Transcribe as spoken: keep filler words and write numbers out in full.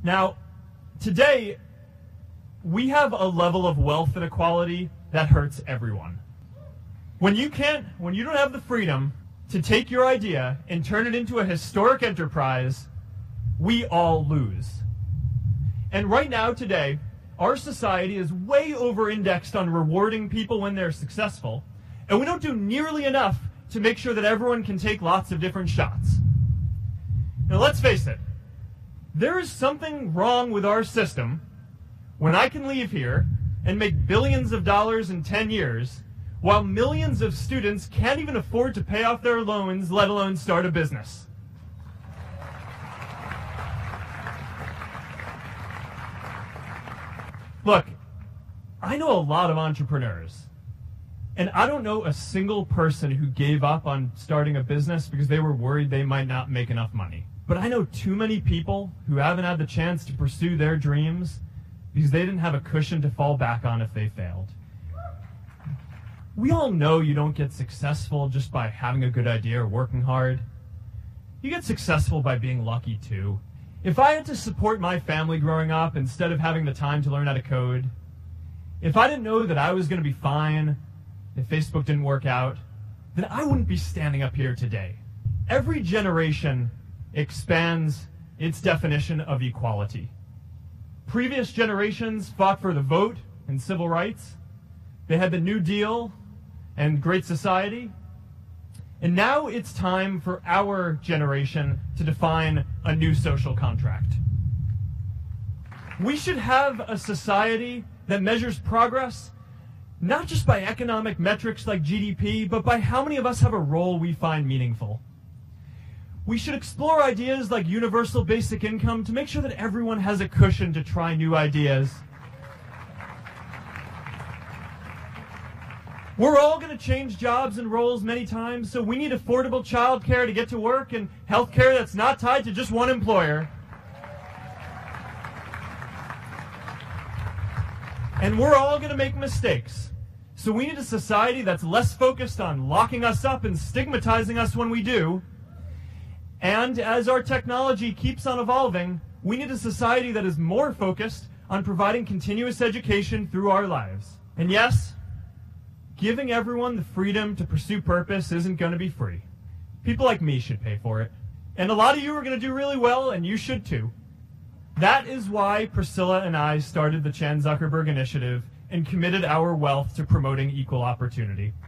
Now, today, we have a level of wealth inequality that hurts everyone. When you can't, when you don't have the freedom to take your idea and turn it into a historic enterprise, we all lose. And right now, today, our society is way over-indexed on rewarding people when they're successful, and we don't do nearly enough to make sure that everyone can take lots of different shots. Now, let's face it, there is something wrong with our system when I can leave here and make billions of dollars in ten years, while millions of students can't even afford to pay off their loans, let alone start a business. Look, I know a lot of entrepreneurs, and I don't know a single person who gave up on starting a business because they were worried they might not make enough money. But I know too many people who haven't had the chance to pursue their dreams because they didn't have a cushion to fall back on if they failed. We all know you don't get successful just by having a good idea or working hard. You get successful by being lucky too. If I had to support my family growing up instead of having the time to learn how to code, if I didn't know that I was going to be fine if Facebook didn't work out, then I wouldn't be standing up here today. Every generation expands its definition of equality. Previous generations fought for the vote and civil rights. They had the New Deal and Great Society. And now it's time for our generation to define a new social contract. We should have a society that measures progress not just by economic metrics like G D P, but by how many of us have a role we find meaningful. We should explore ideas like universal basic income to make sure that everyone has a cushion to try new ideas. We're all going to change jobs and roles many times, so we need affordable childcare to get to work and healthcare that's not tied to just one employer. And we're all going to make mistakes. So we need a society that's less focused on locking us up and stigmatizing us when we do. And as our technology keeps on evolving, we need a society that is more focused on providing continuous education through our lives. And yes, giving everyone the freedom to pursue purpose isn't going to be free. People like me should pay for it. And a lot of you are going to do really well, and you should too. That is why Priscilla and I started the Chan Zuckerberg Initiative and committed our wealth to promoting equal opportunity.